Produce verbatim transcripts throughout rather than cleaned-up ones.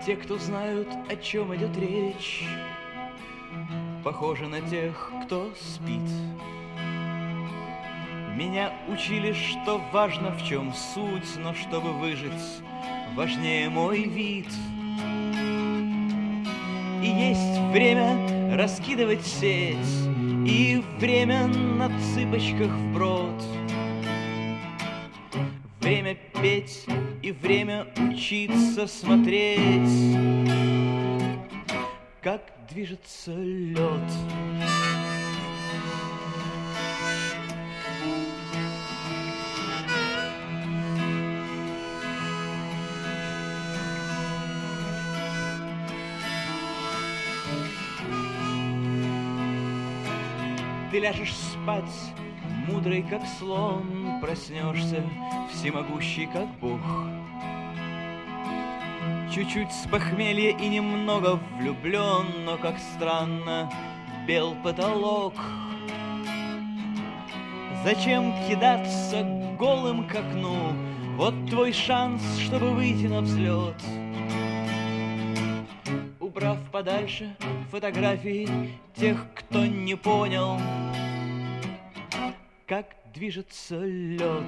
Те, кто знают, о чем идет речь, похожи на тех, кто спит. Меня учили, что важно, в чем суть, но чтобы выжить, важнее мой вид. И есть время раскидывать сеть, и время на цыпочках вброд. Время петь и время учиться смотреть, как движется лед. Ты ляжешь спать, мудрый как слон, проснешься, всемогущий как Бог. Чуть-чуть с похмелья и немного влюблен, но, как странно, бел потолок. Зачем кидаться голым к окну? Вот твой шанс, чтобы выйти на взлет. Убрав подальше фотографии тех, кто не понял, как движется лед.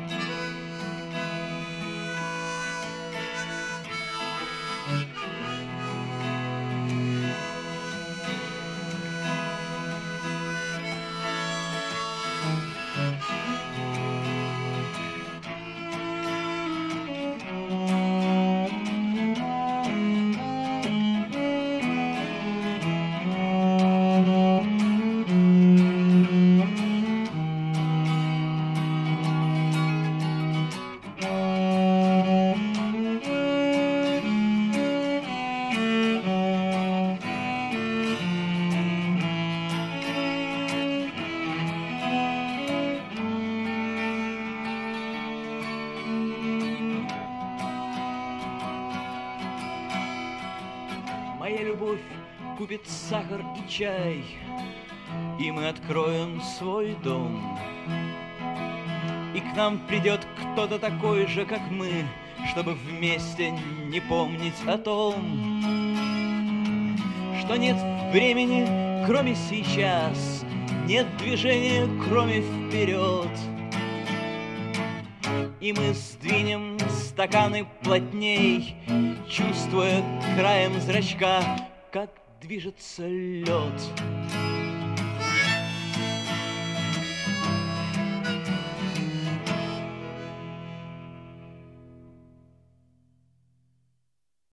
Моя любовь купит сахар и чай, и мы откроем свой дом. И к нам придет кто-то такой же, как мы, чтобы вместе не помнить о том, что нет времени, кроме сейчас, нет движения, кроме вперед. И мы сдвинем стаканы плотней, чувствуя краем зрачка, как движется лед.